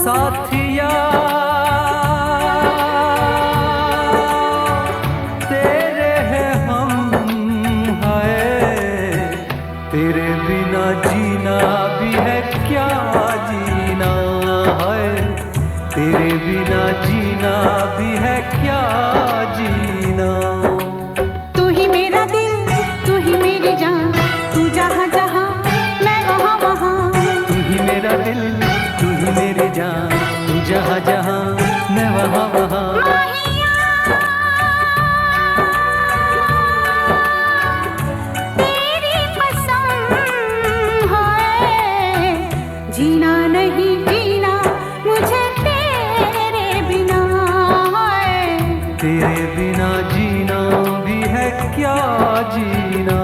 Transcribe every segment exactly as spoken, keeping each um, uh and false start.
साथिया तेरे हैं हम, है तेरे बिना जीना भी है क्या जीना, है तेरे बिना जीना भी है क्या जीना। तू ही मेरा दिल, तू ही मेरी जान, तू जहाँ जहाँ मैं वहाँ वहाँ। तू ही मेरा दिल, तू ही मेरी जान, तू जहाँ जहाँ मैं वहाँ वहाँ। तेरी कसम है, जीना नहीं जीना मुझे तेरे बिना, है तेरे बिना जीना भी है क्या जीना।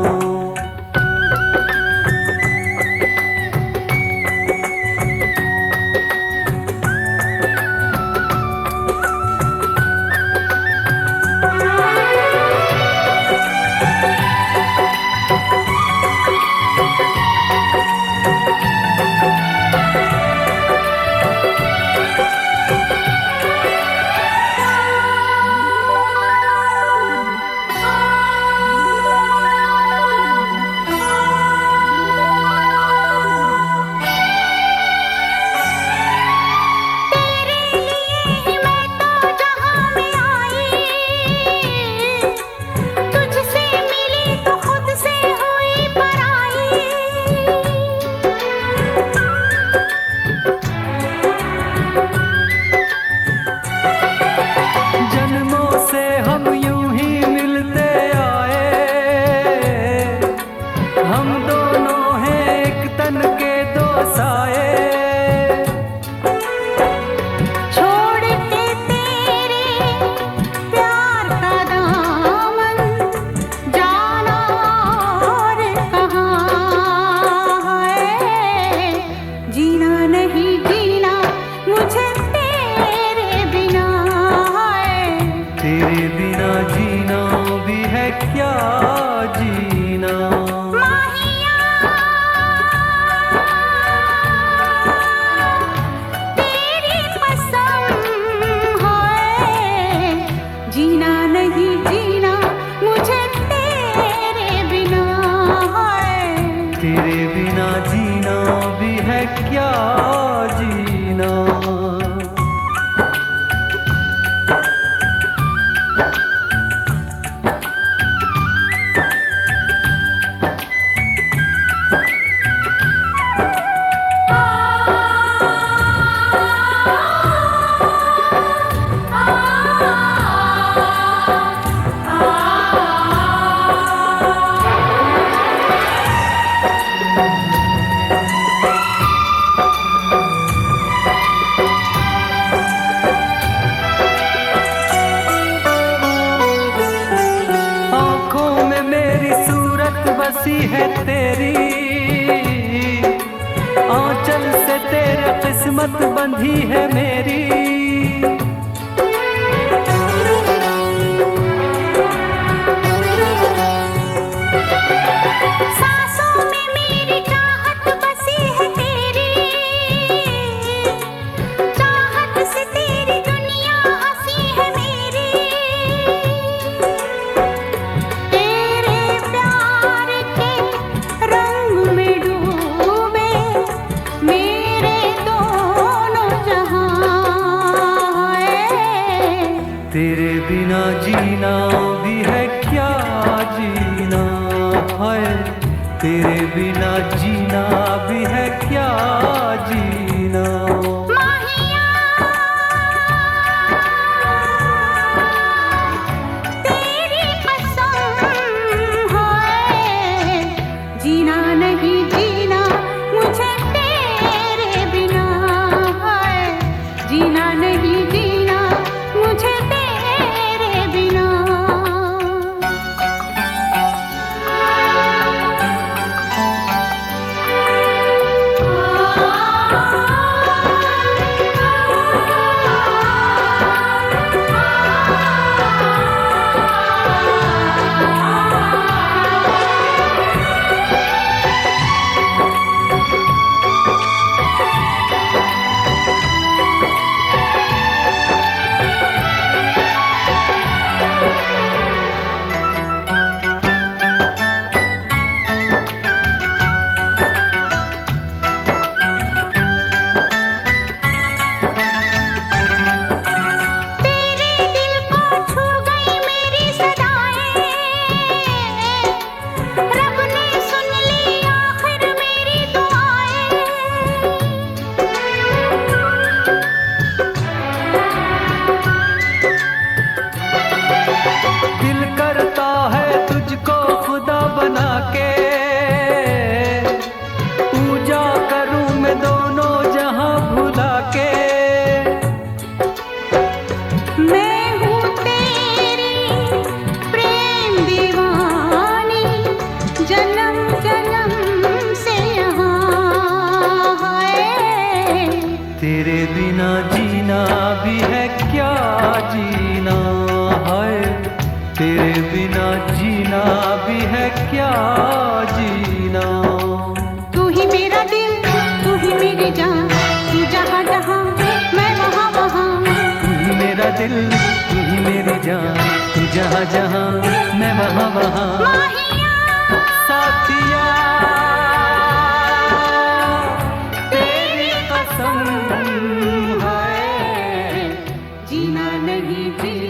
तेरे बिना जीना भी है क्या जीना। माहिया तेरी कसम है, जीना नहीं जीना मुझे तेरे बिना, है तेरे बिना जीना भी है क्या जीना। बसी है तेरी आंचल से, तेरे किस्मत बंधी है मेरी। सांसों में मेरी चाहत बसी है तेरी, चाहत से तेरी दुनिया हंसी है मेरी। तेरे प्यार के रंग में डूबे मेरे दोनों जहां, तेरे बिना जीना भी है क्या जीना, है तेरे बिना जीना भी है क्या जीना। माहिया तेरी कसम है, जीना नहीं जीना मुझे तेरे बिना, है जीना नहीं जीना मुझे तेरे बिना। तेरे बिना जीना भी है क्या जीना है, तेरे बिना जीना भी है क्या जीना। तू ही मेरा दिल, तू ही मेरी जान, तू जहाँ जहाँ मैं वहाँ वहाँ। तू ही मेरा दिल, तू ही मेरी जान, तू जहाँ जहाँ मैं वहाँ वहाँ। माहिया साथिया तेरी कसम है, जीना नहीं जी